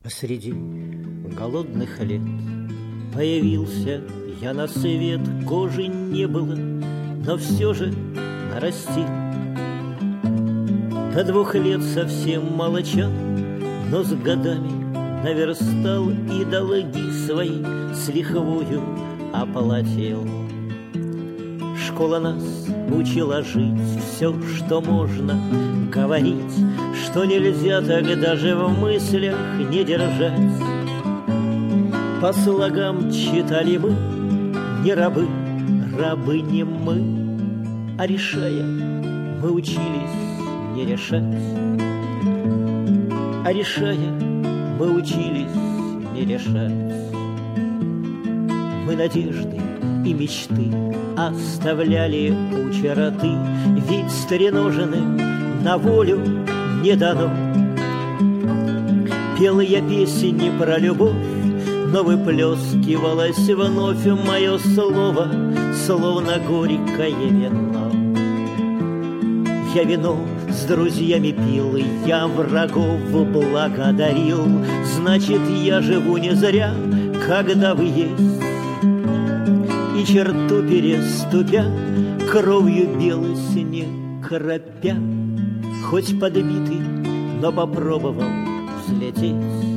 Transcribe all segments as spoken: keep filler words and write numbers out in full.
Посреди голодных лет появился я на свет, кожи не было, но все же нарастил. До двух лет совсем молчал, но с годами наверстал и долги свои с лихвою оплатил. Школа нас учила жить, все, что можно говорить, что нельзя тогда же в мыслях не держать. По слогам читали мы, не рабы, рабы не мы, а решая, мы учились не решать. А решая, мы учились не решать. Мы надежды и мечты оставляли у чероты, ведь стариноженным на волю не дано. Пел я песни про любовь, но выплескивалось вновь мое слово, словно горькое вино. Я вино с друзьями пил, я врагов благодарил, значит, я живу не зря, когда вы есть. И черту переступя, кровью белой снег кропя, хоть подбитый, но попробовал взлететь.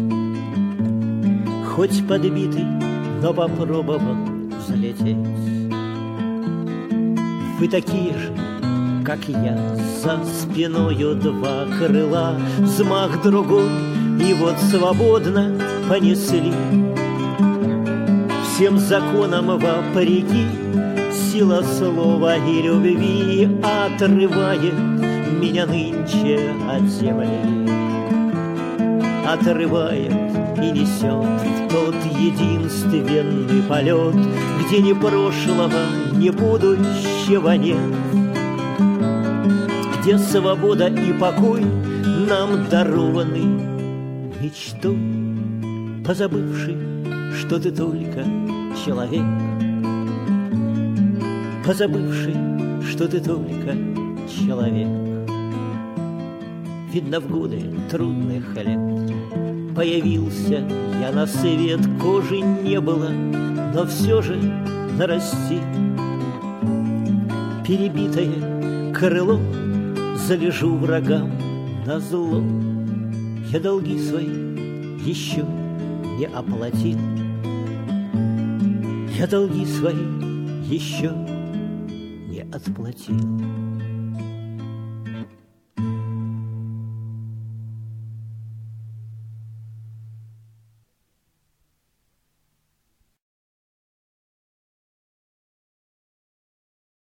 Хоть подбитый, но попробовал взлететь. Вы такие же, как я, за спиною два крыла, взмах другой, и вот свободно понесли. Всем законам вопреки сила слова и любви отрывает меня нынче от земли. Отрывает и несет в тот единственный полет, где ни прошлого, ни будущего нет, где свобода и покой нам дарованы мечтой, позабывший, что ты только человек, позабывший, что ты только человек. Видно, в годы трудных лет появился я на свет, кожи не было, но все же нарастил. Перебитое крыло залежу врагам на зло. Я долги свои еще не оплатил. Я долги свои еще не отплатил.